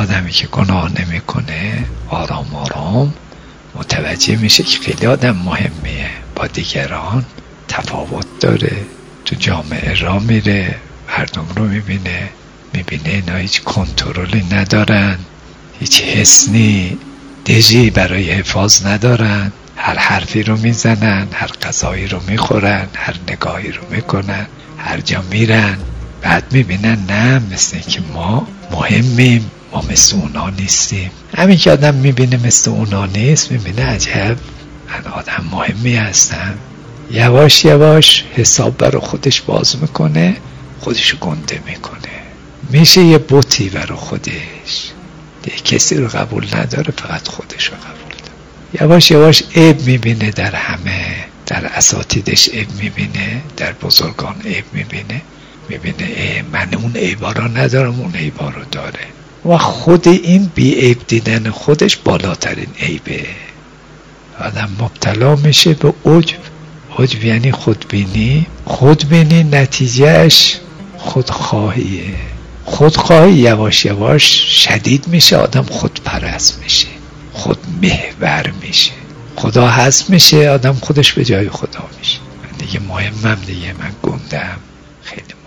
آدمی که گناه نمیکنه آرام آرام متوجه میشه که خیلی آدم مهمیه، با دیگران تفاوت داره، تو جامعه را میره، مردم رو میبینه اینا هیچ کنترلی ندارن، هیچ حسنی دژی برای حفاظ ندارن، هر حرفی رو میزنن، هر غذایی رو میخورن، هر نگاهی رو میکنن، هر جا میرن. بعد میبینن نه، مثل که ما مهمیم، ما مثل اونا نیستیم. همین که آدم میبینه مثل اونا نیست، میبینه عجب من آدم مهمی هستم. یواش یواش حساب برای خودش باز میکنه، خودشو گنده میکنه، میشه یه بوتی برای خودش، دیگه کسی رو قبول نداره، فقط خودش رو قبول داره. یواش یواش عیب میبینه در همه، در اساتیدش عیب میبینه، در بزرگان عیب میبینه من اون عیبا رو ندارم، اون عیبا رو داره. و خود این بی عیب دیدن خودش بالاترین عیبه. آدم مبتلا میشه به عجب. عجب یعنی خودبینی نتیجهش خودخواهیه. خودخواهی یواش یواش شدید میشه، آدم خودپرست میشه، خود محور میشه، خدا حذف میشه، آدم خودش به جای خدا میشه. من دیگه مهمم، دیگه من گندم. خیلی